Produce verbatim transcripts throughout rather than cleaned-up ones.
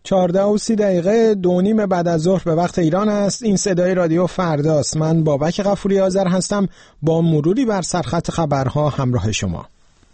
چهارده و سی دقیقه دو نیم بعد از ظهر به وقت ایران است. این صدای رادیو فرداست. من بابک غفوری آذر هستم با مروری بر سرخط خبرها همراه شما.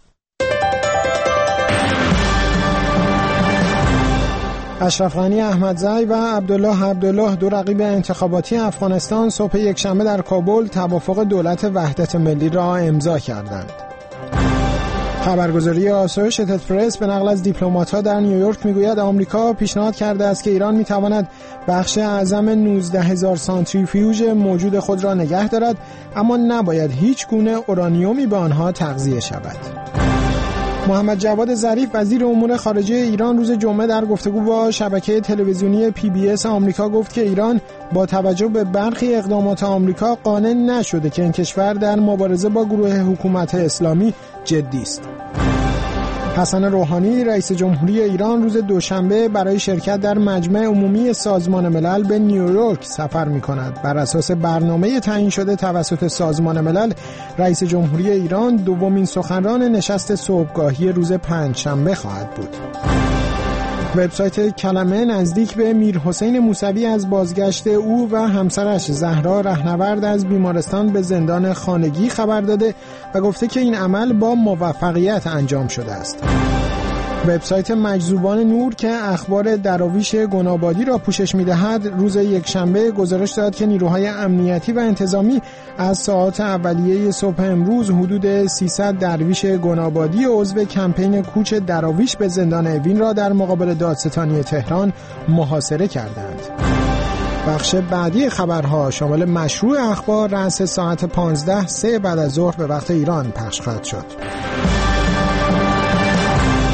اشرف غنی احمدزی و عبدالله عبدالله دو رقیب انتخاباتی افغانستان صبح یکشنبه در کابل توافق دولت وحدت ملی را امضا کردند. خبرگزاری آسوشیتد پرس به نقل از دیپلمات‌ها در نیویورک میگوید آمریکا پیشنهاد کرده است که ایران میتواند بخش اعظم نوزده هزار سانتریفیوژ موجود خود را نگه دارد، اما نباید هیچ گونه اورانیومی به آنها تغذیه شود. محمد جواد ظریف وزیر امور خارجه ایران روز جمعه در گفتگو با شبکه تلویزیونی پی بی اس آمریکا گفت که ایران با توجه به برخی اقدامات آمریکا قانع نشده که این کشور در مبارزه با گروه حکومت اسلامی جدی است. حسن روحانی رئیس جمهوری ایران روز دوشنبه برای شرکت در مجمع عمومی سازمان ملل به نیویورک سفر می‌کند. بر اساس برنامه تعیین شده توسط سازمان ملل، رئیس جمهوری ایران دومین سخنران نشست صبحگاهی روز پنجشنبه خواهد بود. وبسایت کلمه نزدیک به میرحسین موسوی از بازگشت او و همسرش زهرا رهنورد از بیمارستان به زندان خانگی خبر داده و گفته که این عمل با موفقیت انجام شده است. وبسایت مجذوبان نور که اخبار دراویش گنابادی را پوشش می‌دهد روز یکشنبه گزارش داد که نیروهای امنیتی و انتظامی از ساعات اولیه صبح امروز حدود سیصد درویش گنابادی عضو کمپین کوچ دراویش به زندان اوین را در مقابل دادستانی تهران محاصره کردند. بخش بعدی خبرها شامل مشروع اخبار رأس ساعت پانزده سه بعد از ظهر به وقت ایران پخش خواهد شد.